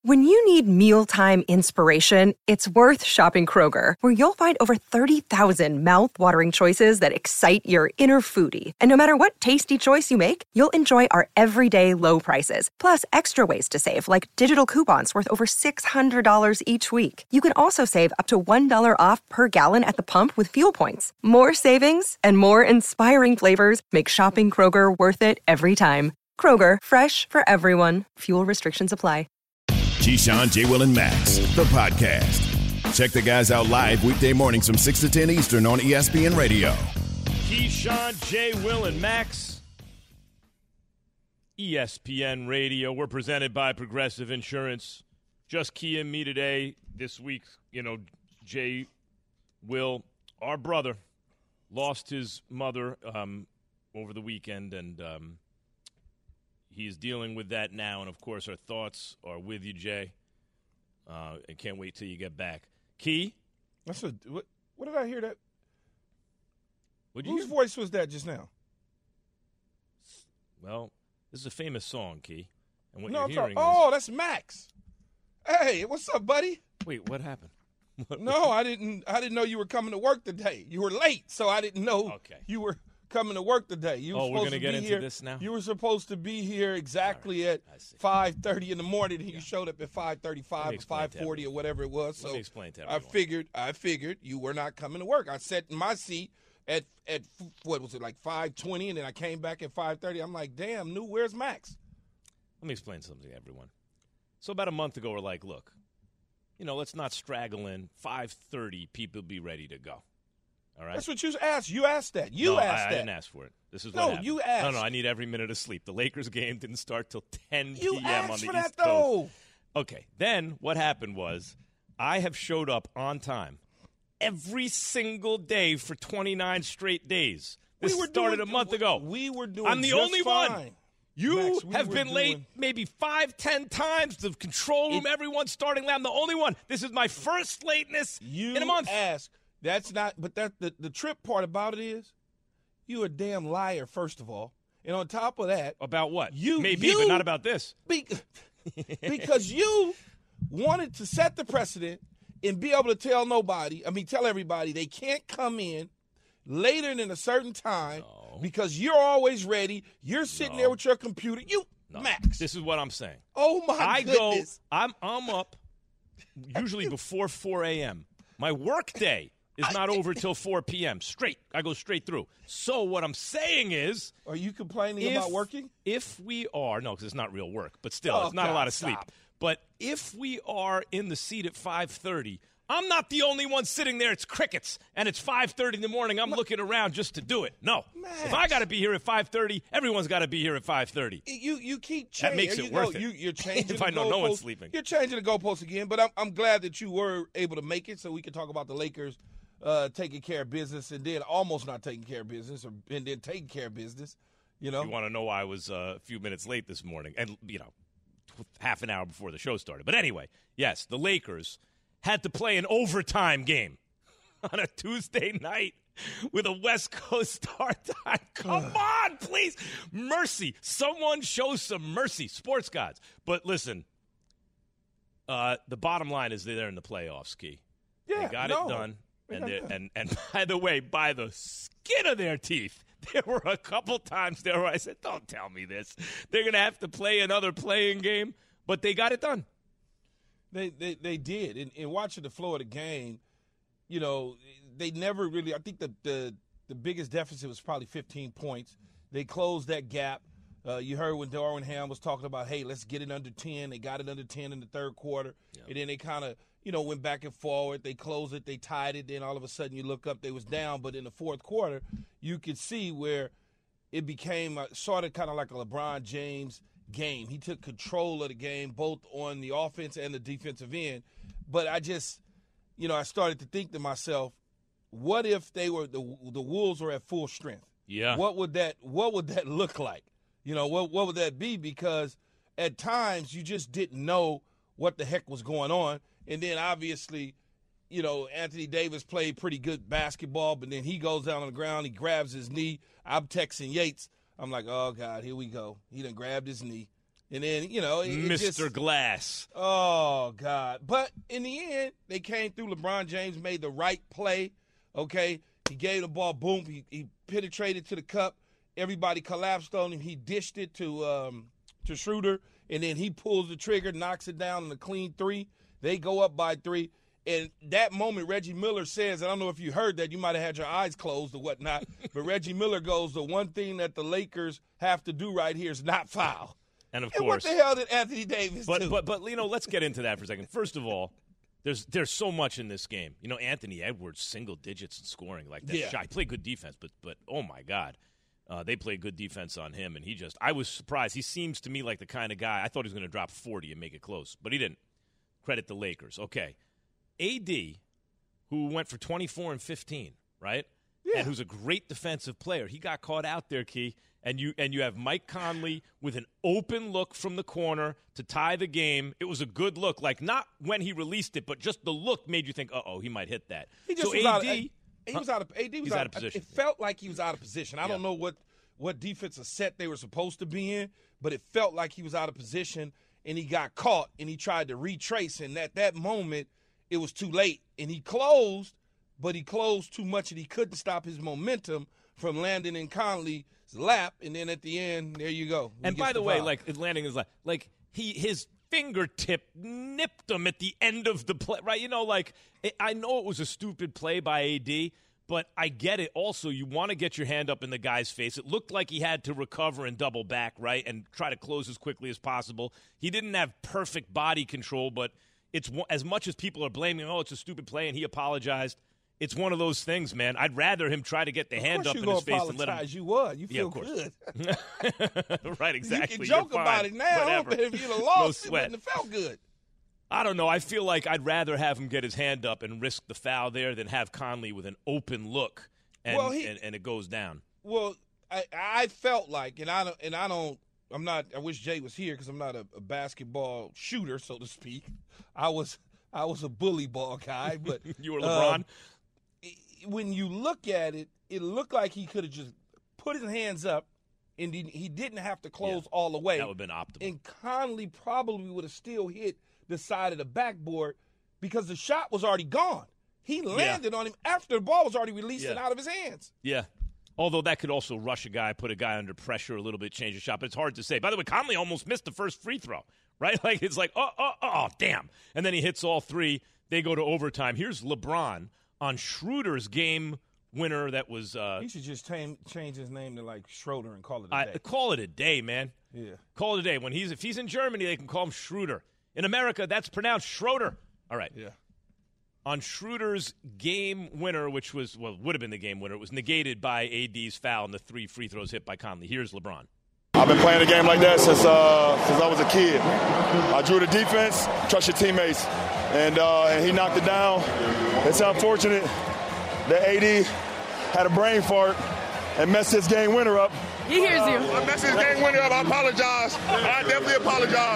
When you need mealtime inspiration, it's worth shopping Kroger, where you'll find over 30,000 mouth-watering choices that excite your inner foodie. And no matter what tasty choice you make, you'll enjoy our everyday low prices, plus extra ways to save, like digital coupons worth over $600 each week. You can also save up to $1 off per gallon at the pump with fuel points. More savings and more inspiring flavors make shopping Kroger worth it every time. Kroger, fresh for everyone. Fuel restrictions apply. Keyshawn, J. Will, and Max, the podcast. Check the guys out live weekday mornings from 6 to 10 Eastern on ESPN Radio. Keyshawn, J. Will, and Max, ESPN Radio. We're presented by Progressive Insurance. Just Key and me today. This week, J. Will, our brother, lost his mother over the weekend, and he's dealing with that now, and, of course, our thoughts are with you, Jay. I can't wait till you get back. Key? What did I hear that? Whose voice was that just now? Well, this is a famous song, Key. And what No, you're hearing that's Max. Hey, what's up, buddy? Wait, what happened? No, I didn't know you were coming to work today. You were late, so I didn't know you were coming to work today. We're going to get into this now? You were supposed to be here exactly at 5:30 in the morning, and you showed up at 5:35 or 5:40 or whatever it was. So let me explain to everyone. I figured you were not coming to work. I sat in my seat at what was it, like 5:20, and then I came back at 5:30. I'm like, damn, where's Max? Let me explain something to everyone. So about a month ago, we're like, look, let's not straggle in. 5:30, people be ready to go. All right. That's what you asked. You asked that. I didn't ask for it. This is what happened. You asked. No, I need every minute of sleep. The Lakers game didn't start till 10 you p.m. asked on the for East that, though. Coast. Okay. Then what happened was I have showed up on time every single day for 29 straight days. This started a month ago. We were doing I'm the just only fine. one. You have been late maybe 5-10 times. The control room, everyone's starting late. I'm the only one. This is my first lateness in a month. You asked. That's not – but the trip part about it is you're a damn liar, first of all. And on top of that – About what? Maybe, but not about this. Because you wanted to set the precedent and be able to tell everybody they can't come in later than a certain time because you're always ready. You're sitting there with your computer. Max. This is what I'm saying. Oh, my goodness. I'm up usually before 4 a.m. My work day is not over till 4 p.m. Straight. I go straight through. So what I'm saying is – Are you complaining about working? If we are – no, because it's not real work. But still, it's not a lot of sleep. But if we are in the seat at 5:30 – I'm not the only one sitting there. It's crickets, and it's 5:30 in the morning. I'm looking around just to do it. No. Max. If I got to be here at 5:30, everyone's got to be here at 5:30. You keep changing. That makes it worth it. You're changing if I know no one's sleeping. You're changing the goalposts again, but I'm glad that you were able to make it so we can talk about the Lakers taking care of business and then almost not taking care of business and then taking care of business. You want to know why I was a few minutes late this morning and, half an hour before the show started. But anyway, yes, the Lakers – had to play an overtime game on a Tuesday night with a West Coast start time. Come on, please. Mercy. Someone show some mercy. Sports gods. But listen, the bottom line is they're in the playoffs, Key. Yeah, they got it done. And by the way, by the skin of their teeth, there were a couple times there where I said, don't tell me this. They're going to have to play another playing game. But they got it done. They did. In watching the flow of the game, they never really – I think the biggest deficit was probably 15 points. They closed that gap. You heard when Darvin Ham was talking about, hey, let's get it under 10. They got it under 10 in the third quarter. Yep. And then they kind of, went back and forward. They closed it. They tied it. Then all of a sudden you look up, they was down. But in the fourth quarter, you could see where it became sort of kind of like a LeBron James game. He took control of the game both on the offense and the defensive end. But I just, I started to think to myself, what if they were the Wolves were at full strength? Yeah. What would that look like? What would that be? Because at times you just didn't know what the heck was going on. And then obviously, Anthony Davis played pretty good basketball, but then he goes down on the ground, he grabs his knee. I'm texting Yates. I'm like, oh, God, here we go. He done grabbed his knee. And then, Mr. Glass. Oh, God. But in the end, they came through. LeBron James made the right play, okay? He gave the ball, boom. He penetrated to the cup. Everybody collapsed on him. He dished it to Schroeder, and then he pulls the trigger, knocks it down in a clean 3. They go up by 3. And that moment, Reggie Miller says, I don't know if you heard that, you might have had your eyes closed or whatnot, but Reggie Miller goes, the one thing that the Lakers have to do right here is not foul. And, of course. What the hell did Anthony Davis do? But let's get into that for a second. First of all, there's so much in this game. Anthony Edwards, single digits in scoring like that. Shot. He played good defense, but oh, my God. They played good defense on him, and I was surprised. He seems to me like the kind of guy, I thought he was going to drop 40 and make it close, but he didn't. Credit the Lakers. Okay. AD, who went for 24 and 15, right? Yeah. And who's a great defensive player. He got caught out there, Key. And you have Mike Conley with an open look from the corner to tie the game. It was a good look, like not when he released it, but just the look made you think, he might hit that. He just was out of position. It felt like he was out of position. I don't know what defensive set they were supposed to be in, but it felt like he was out of position, and he got caught, and he tried to retrace, and at that moment, it was too late. And he closed, but he closed too much, and he couldn't stop his momentum from landing in Conley's lap, and then at the end, there you go. And by the way, like landing his lap, like his fingertip nipped him at the end of the play, right? I know it was a stupid play by AD, but I get it. Also, you want to get your hand up in the guy's face. It looked like he had to recover and double back, right, and try to close as quickly as possible. He didn't have perfect body control, but it's as much as people are blaming, it's a stupid play, and he apologized. It's one of those things, man. I'd rather him try to get the hand up in his face and let him. You would. You feel good. Right, exactly. You can joke about it now, but if you'd have lost, it wouldn't have felt good. I don't know. I feel like I'd rather have him get his hand up and risk the foul there than have Conley with an open look and it goes down. Well, I felt like, I wish Jay was here because I'm not a basketball shooter, so to speak. I was a bully ball guy, but you were LeBron. When you look at it, it looked like he could have just put his hands up, and he didn't have to close all the way. That would have been optimal. And Conley probably would have still hit the side of the backboard because the shot was already gone. He landed on him after the ball was already released and out of his hands. Yeah. Although that could also rush a guy, put a guy under pressure a little bit, change the shot. But it's hard to say. By the way, Conley almost missed the first free throw, right? Like it's like, oh, damn. And then he hits all 3. They go to overtime. Here's LeBron on Schroeder's game winner that was he should just change his name to like Schroeder and call it a day. Call it a day, man. Yeah. Call it a day. If he's in Germany, they can call him Schroeder. In America, that's pronounced Schroeder. All right. Yeah. On Schroeder's game winner, which would have been the game winner, it was negated by AD's foul and the 3 free throws hit by Conley. Here's LeBron. I've been playing a game like that since I was a kid. I drew the defense, trust your teammates, and he knocked it down. It's unfortunate that AD had a brain fart and messed his game winner up. He hears you. I messed his game winner up. I apologize. I definitely apologize.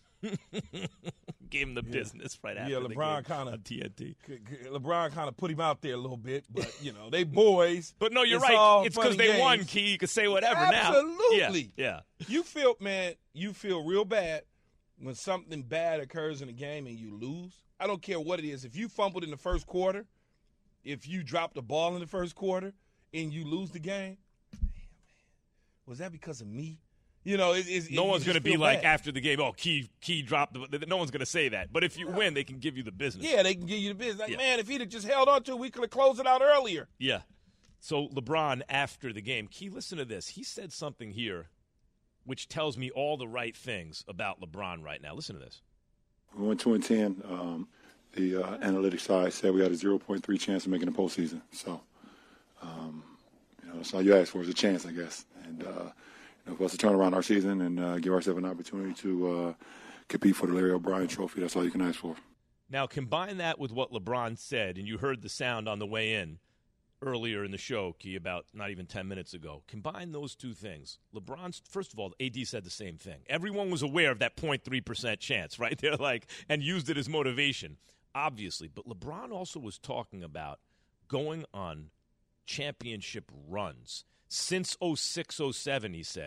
Gave him the business right after LeBron the game on TNT. LeBron kind of put him out there a little bit, but, they boys. But no, you're right. It's because they won, Key. You can say whatever now. Absolutely. Yeah. You feel real bad when something bad occurs in a game and you lose. I don't care what it is. If you fumbled in the first quarter, if you dropped the ball in the first quarter and you lose the game, man, was that because of me? No one's going to be like after the game, Key dropped. No one's going to say that. But if you win, they can give you the business. Yeah, they can give you the business. Like, man, if he'd have just held on to it, we could have closed it out earlier. Yeah. So LeBron, after the game, Key, listen to this. He said something here which tells me all the right things about LeBron right now. Listen to this. We went 2-10. The analytics side said we had a 0.3 chance of making the postseason. So, that's all you ask for is a chance, I guess. And for us to turn around our season and give ourselves an opportunity to compete for the Larry O'Brien Trophy, that's all you can ask for. Now, combine that with what LeBron said, and you heard the sound on the way in earlier in the show, Key, about not even 10 minutes ago. Combine those two things. LeBron's, first of all, AD said the same thing. Everyone was aware of that 0.3% chance, right? They're like, and used it as motivation, obviously. But LeBron also was talking about going on championship runs. Since 06-07, he said,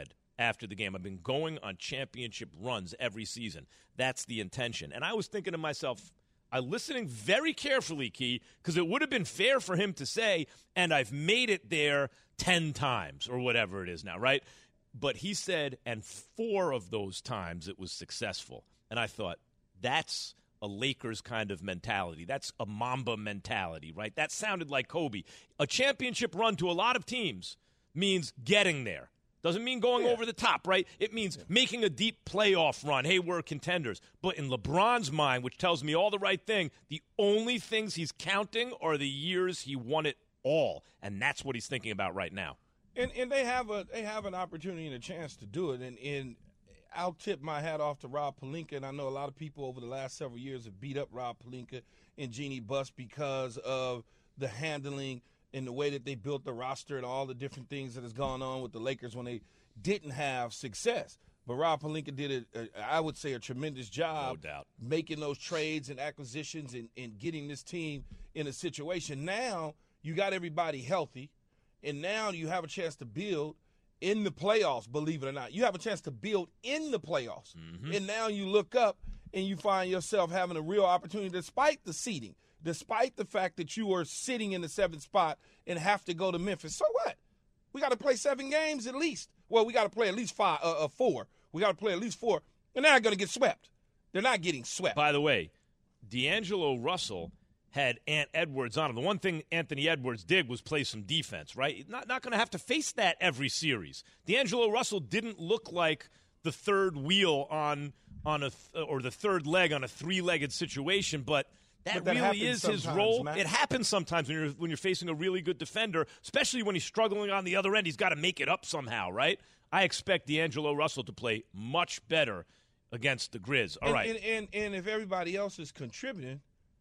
after the game. I've been going on championship runs every season. That's the intention. And I was thinking to myself, I'm listening very carefully, Key, because it would have been fair for him to say, and I've made it there 10 times or whatever it is now, right? But he said, and 4 of those times it was successful. And I thought, that's a Lakers kind of mentality. That's a Mamba mentality, right? That sounded like Kobe. A championship run to a lot of teams means getting there. Doesn't mean going over the top, right? It means making a deep playoff run. Hey, we're contenders. But in LeBron's mind, which tells me all the right thing, the only things he's counting are the years he won it all. And that's what he's thinking about right now. And they have an opportunity and a chance to do it. And I'll tip my hat off to Rob Pelinka. And I know a lot of people over the last several years have beat up Rob Pelinka and Jeannie Buss because of the handling in the way that they built the roster and all the different things that has gone on with the Lakers when they didn't have success. But Rob Pelinka did, I would say, a tremendous job making those trades and acquisitions and getting this team in a situation. Now you got everybody healthy, and now you have a chance to build in the playoffs, believe it or not. You have a chance to build in the playoffs. Mm-hmm. And now you look up and you find yourself having a real opportunity despite the seeding. Despite the fact that you are sitting in the 7th spot and have to go to Memphis. So what? We got to play 7 games at least. Well, we got to play at least 4. We got to play at least 4. And they're not going to get swept. They're not getting swept. By the way, D'Angelo Russell had Ant Edwards on him. The one thing Anthony Edwards did was play some defense, right? Not going to have to face that every series. D'Angelo Russell didn't look like the third wheel on or the third leg on a 3-legged situation, but that really is his role. Matt. It happens sometimes when you're facing a really good defender, especially when he's struggling on the other end. He's got to make it up somehow, right? I expect D'Angelo Russell to play much better against the Grizz. All right. And if everybody else is contributing,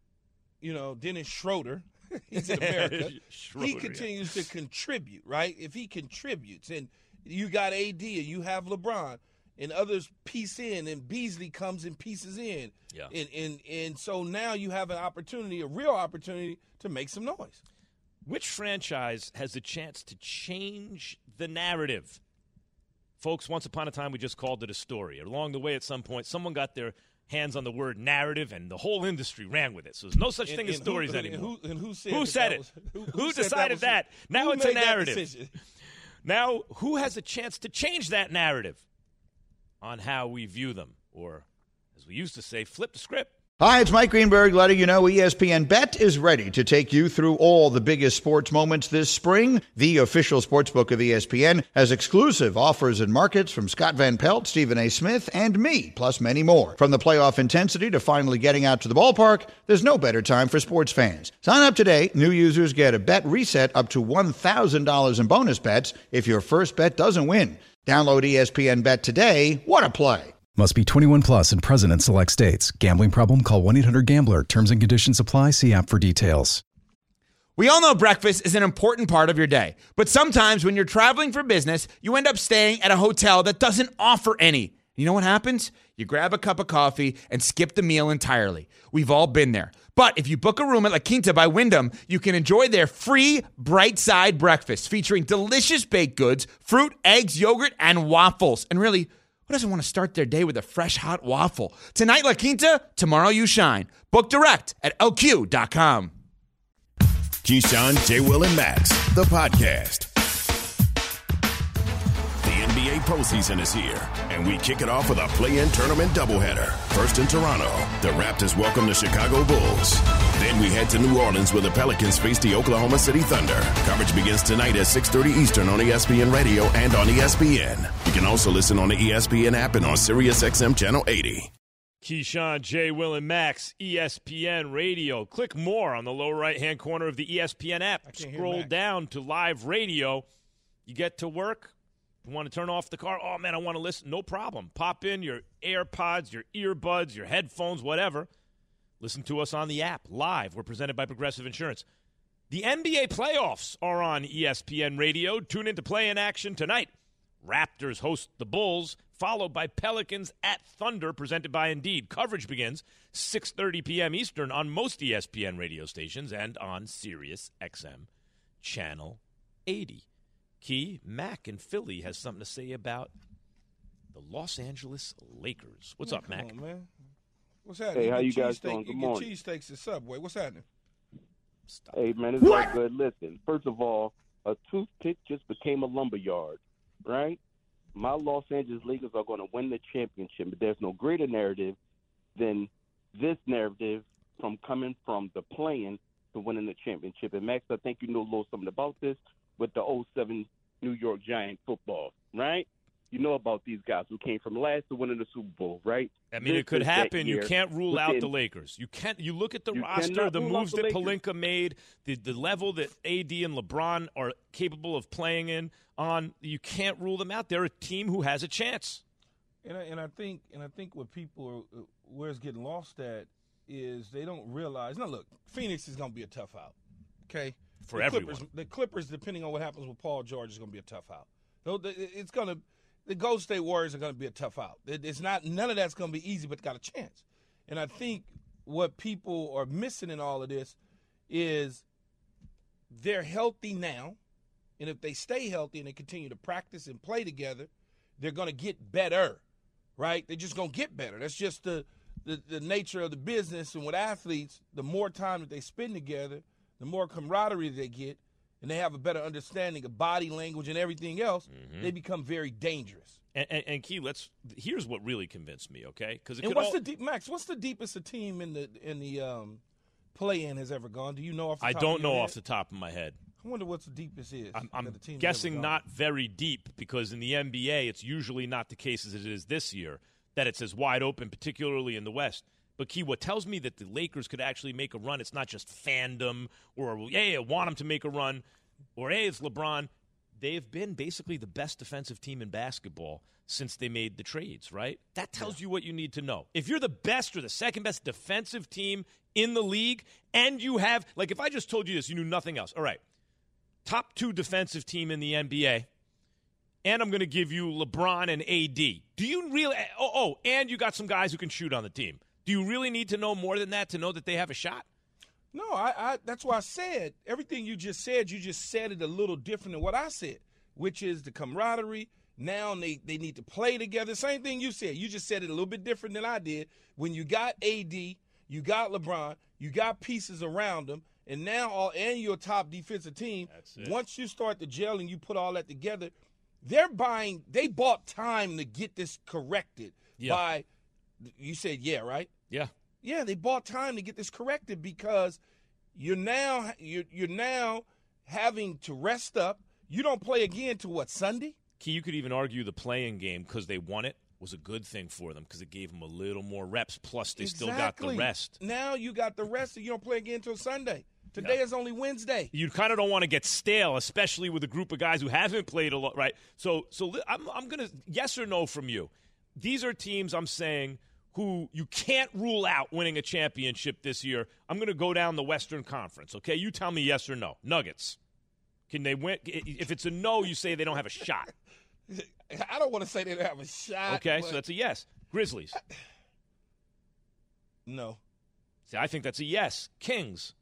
Dennis Schroeder, he's in America, he continues to contribute, right? If he contributes, and you got AD, and you have LeBron, and others piece in, and Beasley comes and pieces in. Yeah. And so now you have a real opportunity to make some noise. Which franchise has a chance to change the narrative? Folks, once upon a time we just called it a story. Along the way at some point, someone got their hands on the word narrative, and the whole industry ran with it. So there's no such thing as stories anymore. Who said it? Who decided that? Now it's a narrative. Now, who has a chance to change that narrative on how we view them? Or, as we used to say, flip the script. Hi, it's Mike Greenberg letting you know ESPN Bet is ready to take you through all the biggest sports moments this spring. The official sportsbook of ESPN has exclusive offers and markets from Scott Van Pelt, Stephen A. Smith, and me, plus many more. From the playoff intensity to finally getting out to the ballpark, there's no better time for sports fans. Sign up today. New users get a bet reset up to $1,000 in bonus bets if your first bet doesn't win. Download ESPN Bet today. What a play. Must be 21 plus and present in select states. Gambling problem? Call 1-800-GAMBLER. Terms and conditions apply. See app for details. We all know breakfast is an important part of your day. But sometimes when you're traveling for business, you end up staying at a hotel that doesn't offer any. You know what happens? You grab a cup of coffee and skip the meal entirely. We've all been there. But if you book a room at La Quinta by Wyndham, you can enjoy their free Bright Side breakfast featuring delicious baked goods, fruit, eggs, yogurt, and waffles. And really, who doesn't want to start their day with a fresh, hot waffle? Tonight, La Quinta, tomorrow you shine. Book direct at LQ.com. Keyshawn, J. Will, and Max, the podcast. The NBA postseason is here, and we kick it off with a play-in tournament doubleheader. First in Toronto, the Raptors welcome the Chicago Bulls. Then we head to New Orleans where the Pelicans face the Oklahoma City Thunder. Coverage begins tonight at 6:30 Eastern on ESPN Radio and on ESPN. You can also listen on the ESPN app and on SiriusXM Channel 80. Keyshawn, J. Will, and Max, ESPN Radio. Click more on the lower right-hand corner of the ESPN app. Scroll down to live radio. You get to work. You want to turn off the car? Oh, man, I want to listen. No problem. Pop in your AirPods, your earbuds, your headphones, whatever. Listen to us on the app, live. We're presented by Progressive Insurance. The NBA playoffs are on ESPN Radio. Tune in to play-in action tonight. Raptors host the Bulls, followed by Pelicans at Thunder, presented by Indeed. Coverage begins 6:30 p.m. Eastern on most ESPN radio stations and on SiriusXM Channel 80. Key, Mac in Philly has something to say about the Los Angeles Lakers. What's up, Mac? Come on, man. What's happening? Hey, how you guys doing? Good morning. You get cheesesteaks at Subway. What's happening? Stop. Hey, man, it's all good. Listen, first of all, a toothpick just became a lumberyard, right? My Los Angeles Lakers are going to win the championship, but there's no greater narrative than this narrative from coming from the play-in to winning the championship. And, Max, I think you know a little something about this with the 07 New York Giant football, right? You know about these guys who came from last to winning the Super Bowl, right? I mean, it could happen. You can't rule out the Lakers. You can't. You look at the roster, the moves that Pelinka made, the level that AD and LeBron are capable of playing in on. You can't rule them out. They're a team who has a chance. And I think what people are, where it's getting lost at is they don't realize. Now, look, Phoenix is going to be a tough out. Okay, for everyone. The Clippers, depending on what happens with Paul George, is going to be a tough out. It's going to. The Golden State Warriors are going to be a tough out. It's not, none of that's going to be easy, but got a chance. And I think what people are missing in all of this is they're healthy now, and if they stay healthy and they continue to practice and play together, they're going to get better, right? They're just going to get better. That's just the nature of the business. And with athletes, the more time that they spend together, the more camaraderie they get, and they have a better understanding of body language and everything else, they become very dangerous. And Key, here's what really convinced me, okay? Max? What's the deepest a team in the play-in has ever gone? Do you know off the top I don't know off the top of my head. I wonder what the deepest is. I'm guessing not very deep, because in the NBA it's usually not the case as it is this year, that it's as wide open, particularly in the West. But, Key, what tells me that the Lakers could actually make a run, it's not just fandom or, hey, I want them to make a run, or, hey, it's LeBron. They've been basically the best defensive team in basketball since they made the trades, right? That tells you what you need to know. If you're the best or the second best defensive team in the league, and you have, like, if I just told you this, you knew nothing else. All right, top 2 defensive team in the NBA, and I'm going to give you LeBron and AD. Do you really – and you got some guys who can shoot on the team. Do you really need to know more than that to know that they have a shot? No, I that's why I said everything you just said it a little different than what I said, which is the camaraderie. Now they need to play together. Same thing you said. You just said it a little bit different than I did. When you got AD, you got LeBron, you got pieces around them, and now and your top defensive team, once you start to gel and you put all that together, they bought time to get this corrected by – you said right? Yeah. Yeah, they bought time to get this corrected because you're now having to rest up. You don't play again till what, Sunday? Key, you could even argue the playing game, because they won it, was a good thing for them because it gave them a little more reps, plus they still got the rest. Now you got the rest, and you don't play again until Sunday. Today is only Wednesday. You kind of don't want to get stale, especially with a group of guys who haven't played a lot, right? So I'm going to – yes or no from you. These are teams I'm saying – who you can't rule out winning a championship this year. I'm going to go down the Western Conference, okay? You tell me yes or no. Nuggets. Can they win? If it's a no, you say they don't have a shot. I don't want to say they don't have a shot. Okay, so that's a yes. Grizzlies. No. See, I think that's a yes. Kings.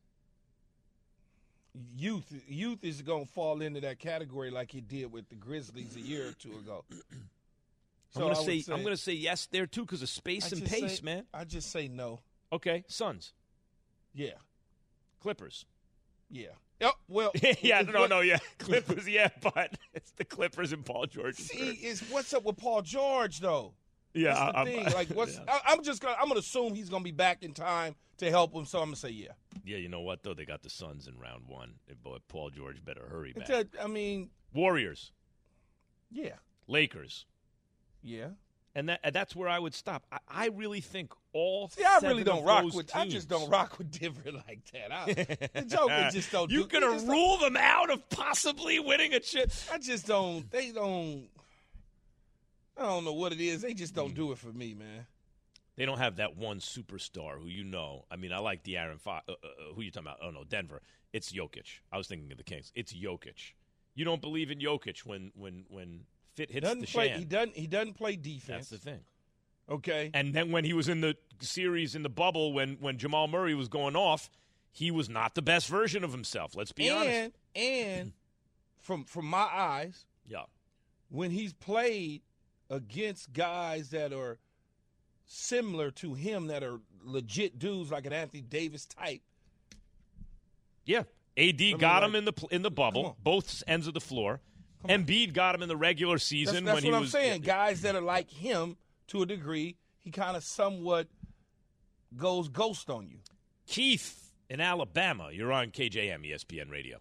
Youth is going to fall into that category like it did with the Grizzlies a year or two ago. So I'm going to say yes there, too, because of space and pace, man. I just say no. Okay. Suns. Yeah. Clippers. Yeah. Oh, well. yeah. Clippers, yeah, but it's the Clippers and Paul George. See, what's up with Paul George, though? Yeah. That's the thing. I'm going to assume he's going to be back in time to help him, so I'm going to say yeah. Yeah, you know what, though? They got the Suns in round 1. Boy, Paul George better hurry back. Warriors. Yeah. Lakers. Yeah, and that's where I would stop. I really think all. See, I really don't rock with. Teams, I just don't rock with Denver like that. The Joker just don't. You're gonna rule them out of possibly winning a chip. I just don't. They don't. I don't know what it is. They just don't do it for me, man. They don't have that one superstar who I mean, I like De'Aaron Fox. Who you talking about? Oh no, Denver. It's Jokic. I was thinking of the Kings. It's Jokic. You don't believe in Jokic when fit hits the shan. He doesn't play defense. That's the thing. Okay. And then when he was in the series in the bubble, when Jamal Murray was going off, he was not the best version of himself. Let's be honest. And from my eyes, yeah, when he's played against guys that are similar to him, that are legit dudes like an Anthony Davis type. Yeah, AD got him in the bubble, both ends of the floor. Embiid got him in the regular season. That's what I'm saying. Guys that are like him to a degree, he kind of somewhat goes ghost on you. Keith in Alabama, you're on KJM ESPN Radio.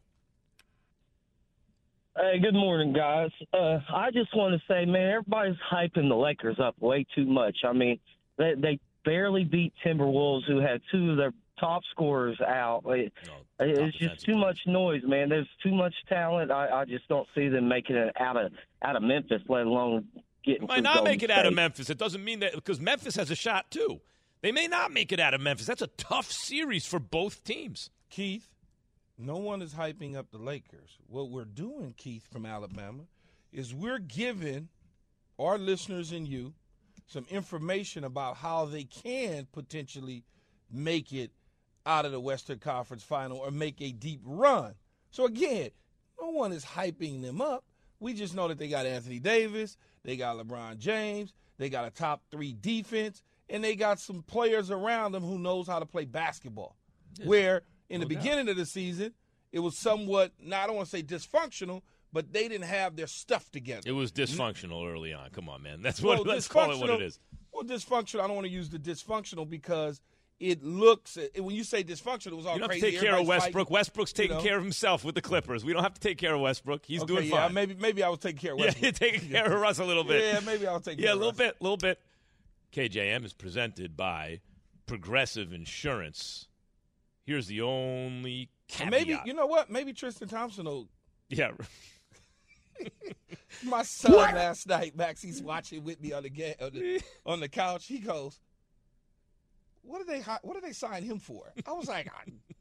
Hey, good morning, guys. I just want to say, man, everybody's hyping the Lakers up way too much. I mean, they barely beat Timberwolves, who had two of their top scorers out. It's just too much noise, man. There's too much talent. I just don't see them making it out of Memphis, let alone getting. Might not make it out of Memphis. It doesn't mean that, because Memphis has a shot too. They may not make it out of Memphis. That's a tough series for both teams. Keith, no one is hyping up the Lakers. What we're doing, Keith from Alabama, is we're giving our listeners and you some information about how they can potentially make it out of the Western Conference Final or make a deep run. So, again, no one is hyping them up. We just know that they got Anthony Davis, they got LeBron James, they got a top 3 defense, and they got some players around them who knows how to play basketball. Yes. Where in the beginning of the season, it was somewhat, I don't want to say dysfunctional, but they didn't have their stuff together. It was dysfunctional early on. Come on, man. Let's call it what it is. Well, dysfunctional, I don't want to use the dysfunctional because it looks, when you say dysfunctional, it was all crazy. You don't have to take care of Westbrook. Fighting. Westbrook's taking care of himself with the Clippers. We don't have to take care of Westbrook. He's doing fine. Maybe I was taking care of Westbrook. Yeah, you're taking care of Russ a little bit. Yeah, maybe I'll take care of Russ. Yeah, a little bit. KJM is presented by Progressive Insurance. Here's the only caveat. Maybe, you know what? Maybe Tristan Thompson will. Yeah. My son last night, Max, he's watching with me on the couch. He goes, "What did they sign him for?" I was like,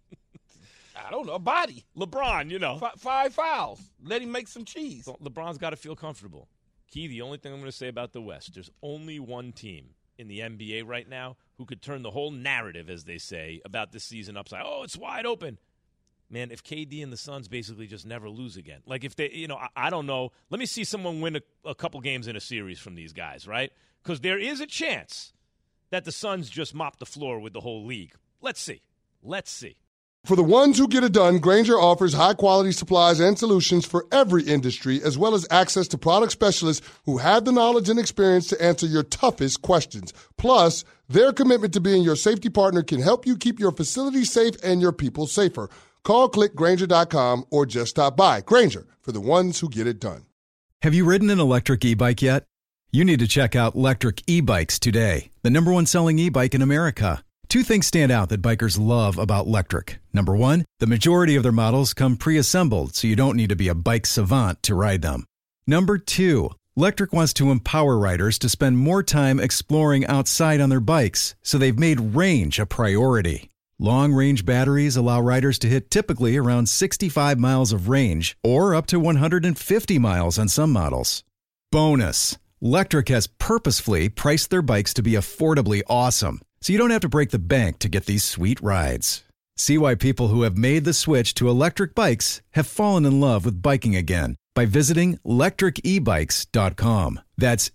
I don't know, a body. LeBron, you know. 5 fouls. Let him make some cheese. So LeBron's got to feel comfortable. Key, the only thing I'm going to say about the West, there's only one team in the NBA right now who could turn the whole narrative, as they say, about this season upside. Oh, it's wide open. Man, if KD and the Suns basically just never lose again. Like if they, I don't know. Let me see someone win a couple games in a series from these guys, right? Because there is a chance that the Suns just mop the floor with the whole league. Let's see. For the ones who get it done, Grainger offers high-quality supplies and solutions for every industry, as well as access to product specialists who have the knowledge and experience to answer your toughest questions. Plus, their commitment to being your safety partner can help you keep your facility safe and your people safer. Call, click Grainger.com, or just stop by. Grainger, for the ones who get it done. Have you ridden an electric e-bike yet? You need to check out Lectric E-Bikes today, the #1 selling e-bike in America. 2 things stand out that bikers love about Lectric. Number 1, the majority of their models come pre-assembled, so you don't need to be a bike savant to ride them. Number 2, Lectric wants to empower riders to spend more time exploring outside on their bikes, so they've made range a priority. Long-range batteries allow riders to hit typically around 65 miles of range, or up to 150 miles on some models. Bonus, Lectric has purposefully priced their bikes to be affordably awesome, so you don't have to break the bank to get these sweet rides. See why people who have made the switch to electric bikes have fallen in love with biking again by visiting lectricebikes.com. That's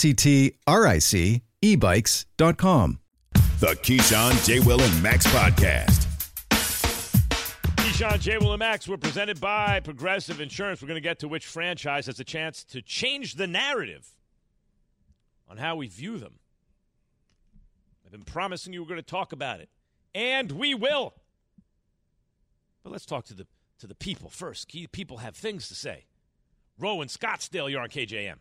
LECTRIC ebikes.com. The Keyshawn, J. Will, and Max podcast. Keyshawn, J. Will, and Max were presented by Progressive Insurance. We're going to get to which franchise has a chance to change the narrative on how we view them. I've been promising you we're going to talk about it, and we will. But let's talk to the people first. People have things to say. Rowan Scottsdale, you're on KJM.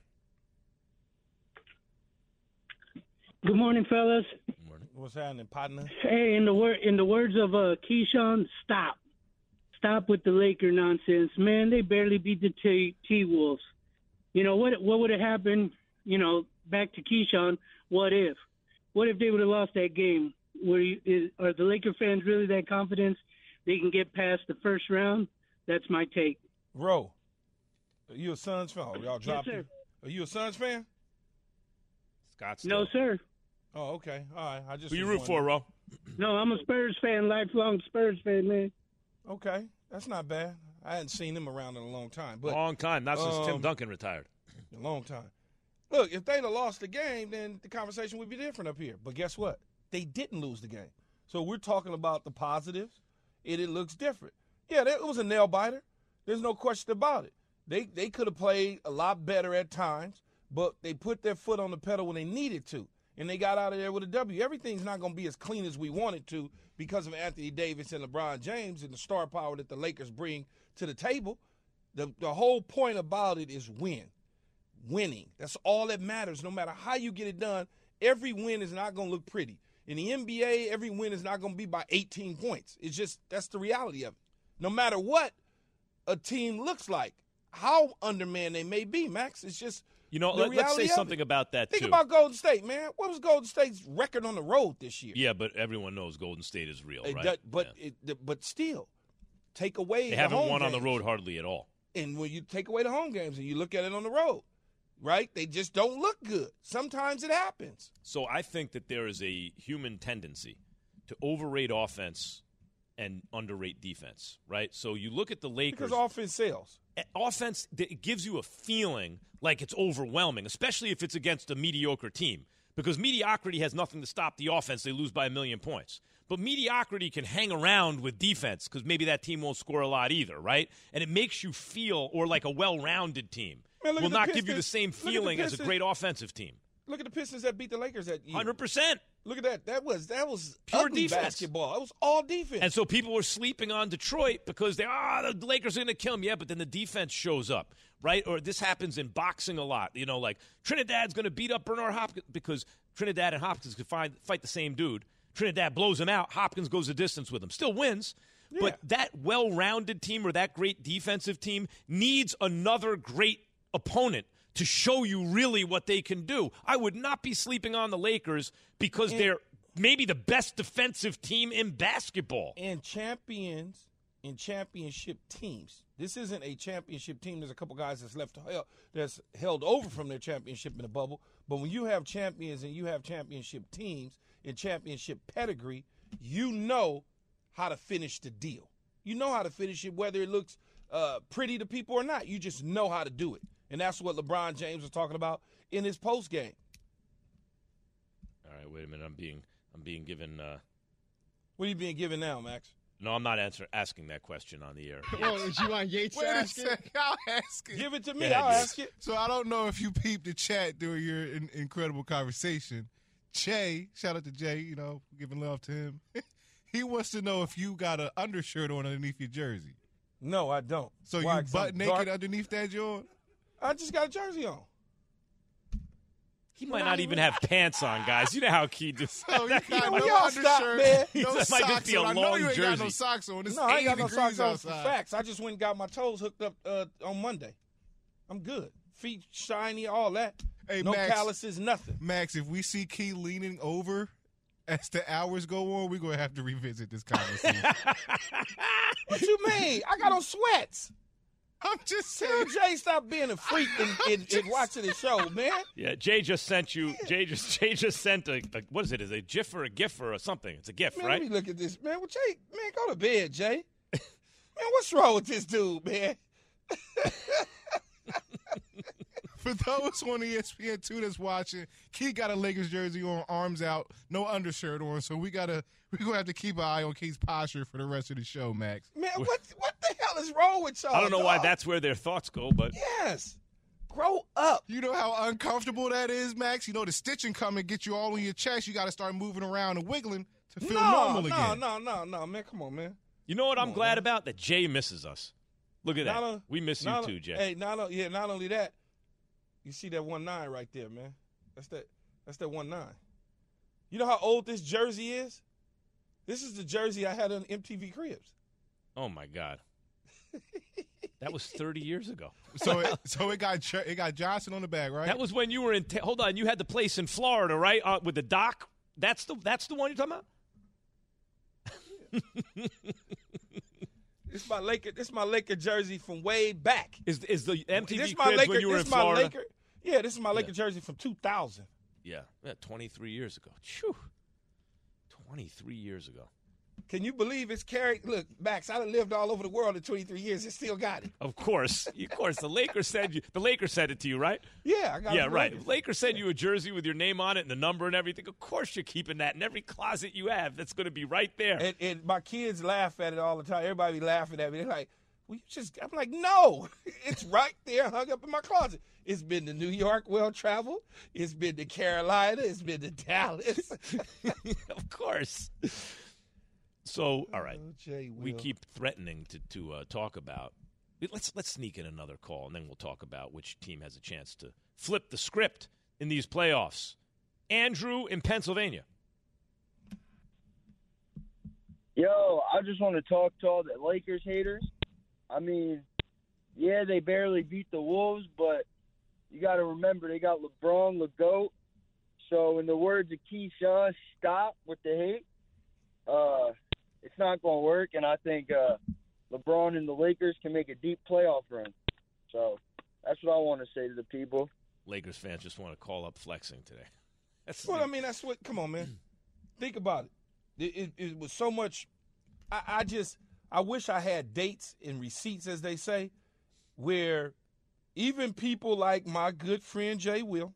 Good morning, fellas. Good morning. What's happening, partner? Hey, in the words of Keyshawn, stop. Stop with the Laker nonsense. Man, they barely beat the T-Wolves. You know, what would have happened, back to Keyshawn, what if? What if they would have lost that game? Are the Laker fans really that confident they can get past the first round? That's my take. Ro, are you a Suns fan? Y'all dropped Yes, sir. Are you a Suns fan? Scottsdale. No, sir. Oh, okay. All right. Who you root for, Ro? No, I'm a Spurs fan, lifelong Spurs fan, man. Okay. That's not bad. I hadn't seen him around in a long time. But long time. Not since Tim Duncan retired. A long time. Look, if they'd have lost the game, then the conversation would be different up here. But guess what? They didn't lose the game. So we're talking about the positives, and it looks different. Yeah, it was a nail-biter. There's no question about it. They could have played a lot better at times, but they put their foot on the pedal when they needed to, and they got out of there with a W. Everything's not going to be as clean as we want it to because of Anthony Davis and LeBron James and the star power that the Lakers bring to the table. The whole point about it is winning. That's all that matters. No matter how you get it done, every win is not going to look pretty. In the NBA, every win is not going to be by 18 points. It's just that's the reality of it. No matter what a team looks like, how undermanned they may be, Max, it's just let's say something about that, Think too. about Golden State, man. What was Golden State's record on the road this year? Yeah, but everyone knows Golden State is real, right? But still, take away they the haven't home won games. on the road hardly at all. And when you take away the home games and you look at it on the road, right, they just don't look good. Sometimes it happens. So I think that there is a human tendency to overrate offense and underrate defense, right? So you look at the Lakers. Because offense sells. Offense, it gives you a feeling like it's overwhelming, especially if it's against a mediocre team. Because mediocrity has nothing to stop the offense. They lose by 1,000,000 points. But mediocrity can hang around with defense because maybe that team won't score a lot either, right? And it makes you feel, or like a well-rounded team, will not give you the same feeling as a great offensive team. Look at the Pistons that beat the Lakers that year. 100%. Look at that. That was pure ugly defense. Basketball. It was all defense. And so people were sleeping on Detroit because the Lakers are going to kill them. Yeah, but then the defense shows up, right? Or this happens in boxing a lot. Like Trinidad's going to beat up Bernard Hopkins because Trinidad and Hopkins could fight the same dude. Trinidad blows him out. Hopkins goes the distance with him. Still wins. Yeah. But that well-rounded team or that great defensive team needs another great opponent to show you really what they can do. I would not be sleeping on the Lakers because they're maybe the best defensive team in basketball. And champions in championship teams. This isn't a championship team. There's a couple guys that's held over from their championship in the bubble. But when you have champions and you have championship teams and championship pedigree, you know how to finish the deal. You know how to finish it, whether it looks pretty to people or not. You just know how to do it. And that's what LeBron James was talking about in his post game. All right, wait a minute. I'm being given. What are you being given now, Max? No, I'm not asking that question on the air. Well, is you on Yates Wait a asking? second. I'll ask it. Give it to me. I'll ask it. So I don't know if you peeped the chat during your incredible conversation. Jay, shout out to Jay, giving love to him. He wants to know if you got an undershirt on underneath your jersey. No, I don't. So Why? you butt naked underneath that joint? I just got a jersey on. He might not even have pants on, guys. You know how Key just. So you got no y'all undershirt, stop, man. no That might just socks be a on. I know long you ain't got no jersey. socks on. It's No, I ain't 80 got no degrees socks on for outside. facts. I just went and got my toes hooked up on Monday. I'm good. Feet shiny, all that. Hey, no Max, calluses, nothing. Max, if we see Key leaning over as the hours go on, we're going to have to revisit this conversation. What you mean? I got on sweats. I'm just Tell saying. Jay stop being a freak and watching the show, man. Yeah, Jay just sent you. Jay just sent a what is it? Is it a GIF or a GIF or something? It's a GIF, Man, right? let me look at this, man. Well, Jay, man, go to bed, Jay. Man, what's wrong with this dude, man? For those on ESPN2 that's watching, Key got a Lakers jersey on, arms out, no undershirt on, so we're gonna have to keep an eye on Key's posture for the rest of the show, Max. Man, what the hell is wrong with y'all? I don't know why dog? that's where their thoughts go, but Yes. Grow up. You know how uncomfortable that is, Max? The stitching come and get you all in your chest. You got to start moving around and wiggling to feel normal again. No, man. Come on, man. you know what I'm glad about? That Jay misses us. Look at that. We miss you too, Jay. Hey, not only that, you see that 1-9 right there, man. That's that 1-9. You know how old this jersey is? This is the jersey I had on MTV Cribs. Oh my God. That was 30 years ago. So it got Johnson on the back, right? That was when you were in. Hold on, you had the place in Florida, right? With the dock. That's the one you're talking about. It's my Laker jersey from way back. Is the MTV this Cribs Laker, when you were this in my Florida? Laker, yeah, this is my Laker jersey from 2000. Yeah, 23 years ago. Phew. 23 years ago. Can you believe it's carried? Look, Max, I done lived all over the world in 23 years and still got it. Of course. The Lakers sent it to you, right? Yeah, I got it. Yeah, right. Lakers sent you a jersey with your name on it and the number and everything. Of course you're keeping that in every closet you have. That's going to be right there. And my kids laugh at it all the time. Everybody be laughing at me. They're like, I'm like, no, it's right there hung up in my closet. It's been to New York, well-traveled. It's been to Carolina. It's been to Dallas. Of course. So, all right, we Will. keep threatening to talk about. Let's sneak in another call, and then we'll talk about which team has a chance to flip the script in these playoffs. Andrew in Pennsylvania. Yo, I just want to talk to all the Lakers haters. I mean, yeah, they barely beat the Wolves, but you got to remember they got LeBron, the GOAT. So in the words of Keyshawn, stop with the hate. It's not going to work, and I think LeBron and the Lakers can make a deep playoff run. So that's what I want to say to the people. Lakers fans just want to call up flexing today. That's what – come on, man. Think about it. It was so much – I wish I had dates and receipts, as they say, where even people like my good friend Jay Will,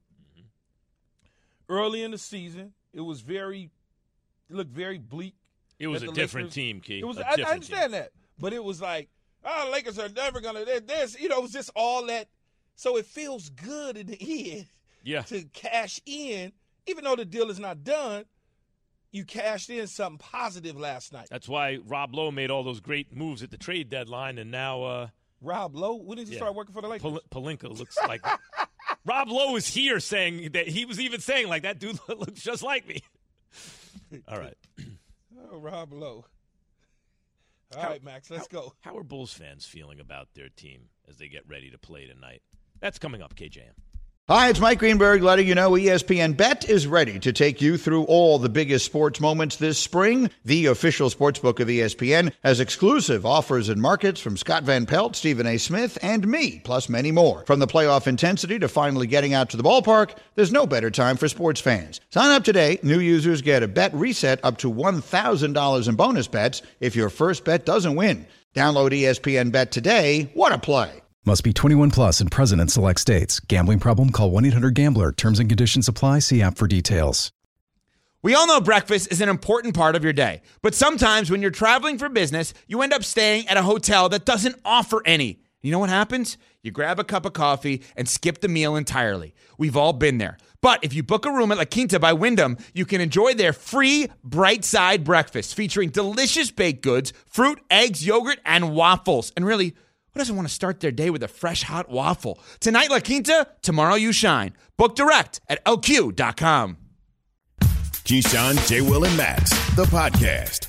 early in the season, it looked very bleak. It was a different team, Key. I understand that. But it was like, Lakers are never going to – it was just all that. So it feels good in the end to cash in. Even though the deal is not done, you cashed in something positive last night. That's why Rob Lowe made all those great moves at the trade deadline, and now Rob Lowe? When did he start working for the Lakers? Pelinka looks like – Rob Lowe is here saying that he was even saying, like, that dude looks just like me. All right. Oh, Rob Lowe. All right, Max, let's go. How are Bulls fans feeling about their team as they get ready to play tonight? That's coming up, KJM. Hi, it's Mike Greenberg letting you know ESPN Bet is ready to take you through all the biggest sports moments this spring. The official sportsbook of ESPN has exclusive offers and markets from Scott Van Pelt, Stephen A. Smith, and me, plus many more. From the playoff intensity to finally getting out to the ballpark, there's no better time for sports fans. Sign up today. New users get a bet reset up to $1,000 in bonus bets if your first bet doesn't win. Download ESPN Bet today. What a play. Must be 21 plus and present in select states. Gambling problem? Call 1-800-GAMBLER. Terms and conditions apply. See app for details. We all know breakfast is an important part of your day. But sometimes when you're traveling for business, you end up staying at a hotel that doesn't offer any. You know what happens? You grab a cup of coffee and skip the meal entirely. We've all been there. But if you book a room at La Quinta by Wyndham, you can enjoy their free Bright Side breakfast featuring delicious baked goods, fruit, eggs, yogurt, and waffles. And really, who doesn't want to start their day with a fresh, hot waffle? Tonight, La Quinta, tomorrow you shine. Book direct at LQ.com. Keyshawn, J. Will, and Max, the podcast.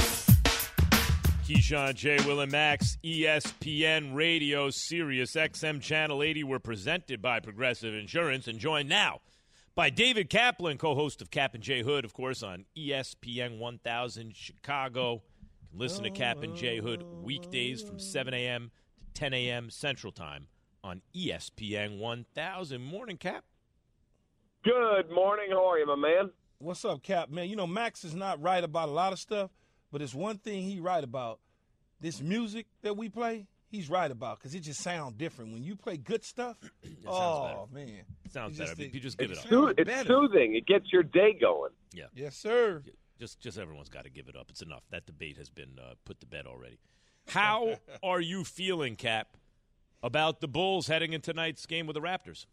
Keyshawn, J. Will, and Max, ESPN Radio, Sirius XM Channel 80. We're presented by Progressive Insurance and joined now by David Kaplan, co-host of Cap and J Hood, of course, on ESPN 1000 Chicago. You can listen to Cap and J Hood weekdays from 7 a.m. 10 a.m. Central Time on ESPN 1000. Morning, Cap. Good morning. How are you, my man? What's up, Cap? Man, you know, Max is not right about a lot of stuff, but it's one thing he right about. This music that we play, he's right about because it just sounds different. When you play good stuff, man. It sounds better. You just give it up. It's soothing. It gets your day going. Yeah. Yes, sir. Just everyone's got to give it up. It's enough. That debate has been put to bed already. How are you feeling, Cap, about the Bulls heading into tonight's game with the Raptors?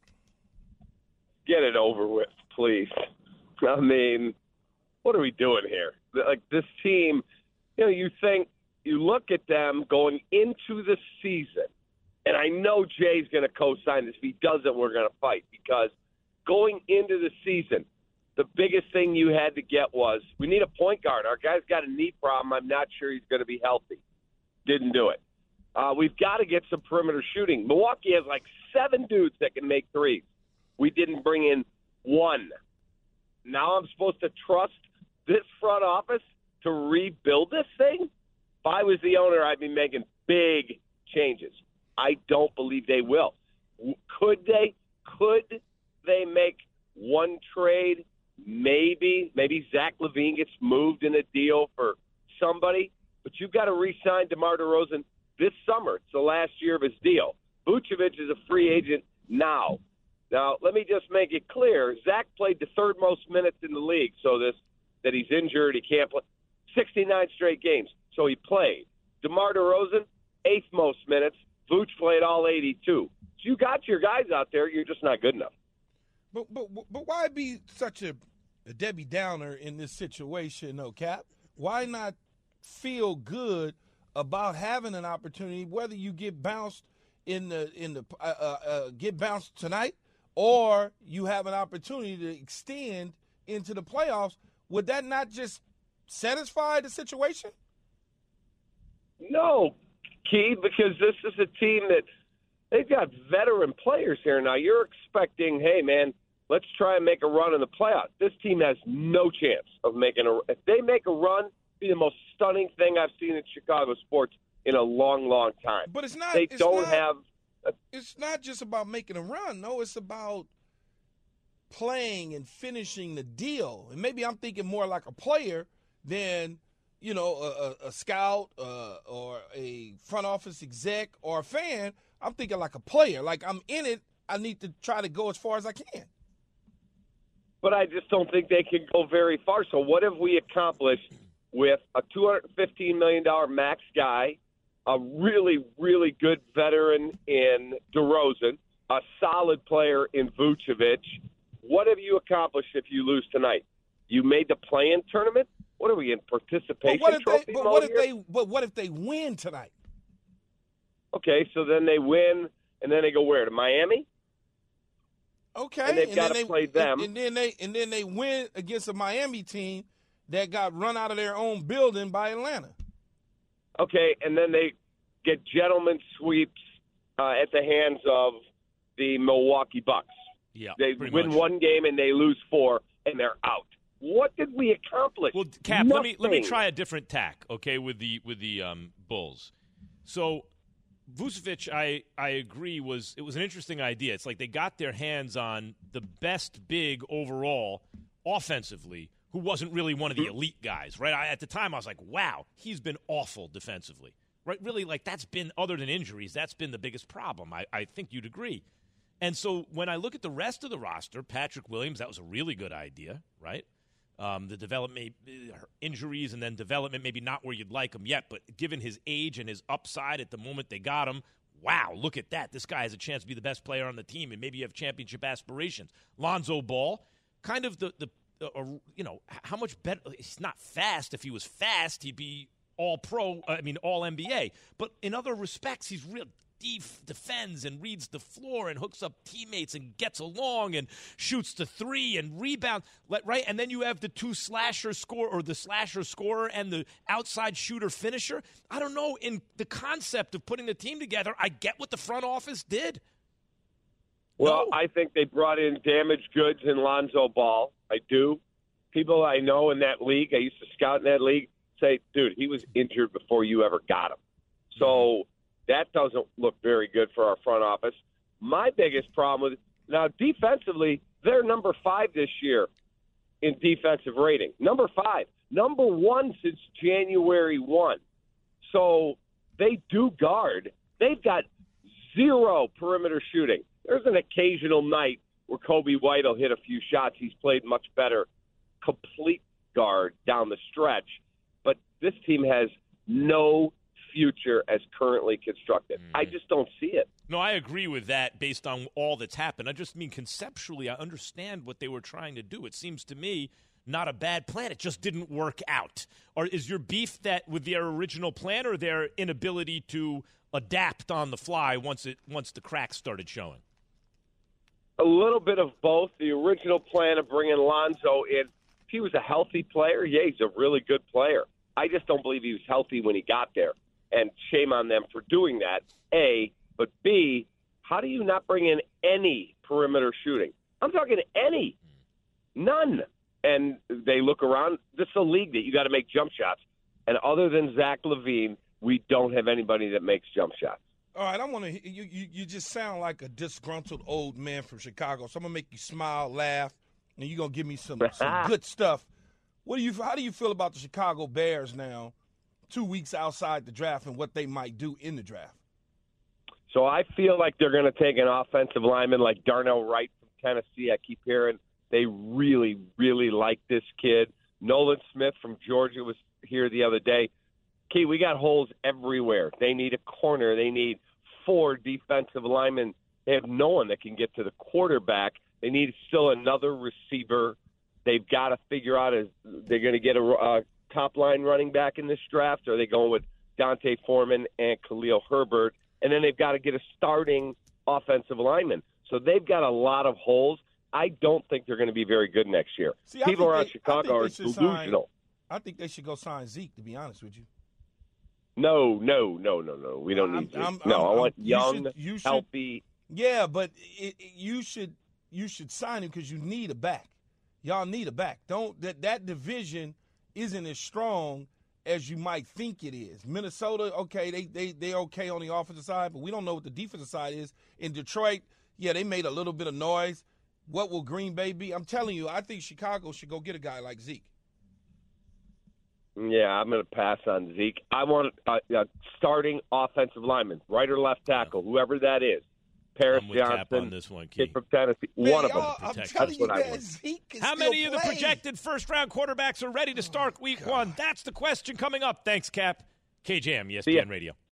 Get it over with, please. I mean, what are we doing here? Like, this team, you look at them going into the season, and I know Jay's going to co-sign this. If he doesn't, we're going to fight, because going into the season, the biggest thing you had to get was, we need a point guard. Our guy's got a knee problem. I'm not sure he's going to be healthy. Didn't do it. We've got to get some perimeter shooting. Milwaukee has like 7 dudes that can make threes. We didn't bring in one. Now I'm supposed to trust this front office to rebuild this thing? If I was the owner, I'd be making big changes. I don't believe they will. Could they? Could they make one trade? Maybe Zach LaVine gets moved in a deal for somebody, but you've got to re-sign DeMar DeRozan this summer. It's the last year of his deal. Vucevic is a free agent now. Now, let me just make it clear. Zach played the third most minutes in the league, so that he's injured, he can't play. 69 straight games, so he played. DeMar DeRozan, 8th most minutes. Vooch played all 82. So you got your guys out there. You're just not good enough. But why be such a Debbie Downer in this situation, though, Cap? Why not feel good about having an opportunity, whether you get bounced get bounced tonight, or you have an opportunity to extend into the playoffs? Would that not just satisfy the situation? No, Key, because this is a team that they've got veteran players here now. You're expecting, hey, man, let's try and make a run in the playoffs. This team has no chance of making if they make a run, it'd be the most stunning thing I've seen in Chicago sports in a long, long time. But it's not. It's not just about making a run. No, it's about playing and finishing the deal. And maybe I'm thinking more like a player than, a scout or a front office exec or a fan. I'm thinking like a player. Like, I'm in it. I need to try to go as far as I can. But I just don't think they can go very far. So what have we accomplished with a $215 million max guy, a really, really good veteran in DeRozan, a solid player in Vucevic? What have you accomplished if you lose tonight? You made the play-in tournament? What are we in, participation trophy mode here? But what if they win tonight? Okay, so then they win, and then they go where? To Miami? Okay, and they've got to play them. And then they win against a Miami team that got run out of their own building by Atlanta. Okay, and then they get gentleman sweeps at the hands of the Milwaukee Bucks. Yeah, they win one game and they lose 4, and they're out. What did we accomplish? Well, Cap, Nothing. let me try a different tack, okay, with the Bulls. So Vucevic, I agree, it was an interesting idea. It's like they got their hands on the best big overall offensively, who wasn't really one of the elite guys, right? At the time, I was like, wow, he's been awful defensively, right? Really, like, that's been, other than injuries, that's been the biggest problem. I think you'd agree. And so when I look at the rest of the roster, Patrick Williams, that was a really good idea, right? The development, injuries and then development, maybe not where you'd like him yet, but given his age and his upside at the moment they got him, wow, look at that. This guy has a chance to be the best player on the team, and maybe you have championship aspirations. Lonzo Ball, kind of how much better? He's not fast. If he was fast, he'd be all-pro, all-NBA. But in other respects, he's real defends and reads the floor and hooks up teammates and gets along and shoots the 3 and rebounds, right? And then you have the the slasher scorer and the outside shooter finisher. I don't know. In the concept of putting the team together, I get what the front office did. Well, I think they brought in damaged goods in Lonzo Ball. I do. People I know in that league, I used to scout in that league, say, dude, he was injured before you ever got him. So that doesn't look very good for our front office. My biggest problem with now defensively, they're number 5 this year in defensive rating. Number 5. Number 1 since January 1. So they do guard. They've got 0 perimeter shooting. There's an occasional night where Kobe White will hit a few shots. He's played much better complete guard down the stretch. But this team has no future as currently constructed. I just don't see it. No, I agree with that based on all that's happened. I just mean conceptually, I understand what they were trying to do. It seems to me not a bad plan. It just didn't work out. Or is your beef that with their original plan or their inability to adapt on the fly once the cracks started showing? A little bit of both. The original plan of bringing Lonzo in, if he was a healthy player, yeah, he's a really good player. I just don't believe he was healthy when he got there. And shame on them for doing that, A. But B, how do you not bring in any perimeter shooting? I'm talking any. None. And they look around. This is a league that you got to make jump shots. And other than Zach LaVine, we don't have anybody that makes jump shots. All right, I want to. You just sound like a disgruntled old man from Chicago. So I'm gonna make you smile, laugh, and you're gonna give me some good stuff. How do you feel about the Chicago Bears now? 2 weeks outside the draft and what they might do in the draft. So I feel like they're going to take an offensive lineman like Darnell Wright from Tennessee. I keep hearing they really, really like this kid. Nolan Smith from Georgia was here the other day. Key, we got holes everywhere. They need a corner. They need 4 defensive linemen. They have no one that can get to the quarterback. They need still another receiver. They've got to figure out if they're going to get a top-line running back in this draft, or are they going with Dante Foreman and Khalil Herbert? And then they've got to get a starting offensive lineman. So they've got a lot of holes. I don't think they're going to be very good next year. People around Chicago are delusional. I think they should go sign Zeke, to be honest with you. No. We don't need Zeke. I want young, healthy. Yeah, but you should sign him because you need a back. Y'all need a back. That division isn't as strong as you might think it is. Minnesota, okay, they okay on the offensive side, but we don't know what the defensive side is. In Detroit, yeah, they made a little bit of noise. What will Green Bay be? I'm telling you, I think Chicago should go get a guy like Zeke. Yeah, I'm going to pass on Zeke. I want a starting offensive lineman, right or left tackle, whoever that is. Paris Johnson, Cap on this one, kid from Tennessee. One of them. I'm telling you that Zeke can How still many of the play. projected first-round quarterbacks are ready to start Week 1? That's the question coming up. Thanks, Cap. KJM, ESPN Radio.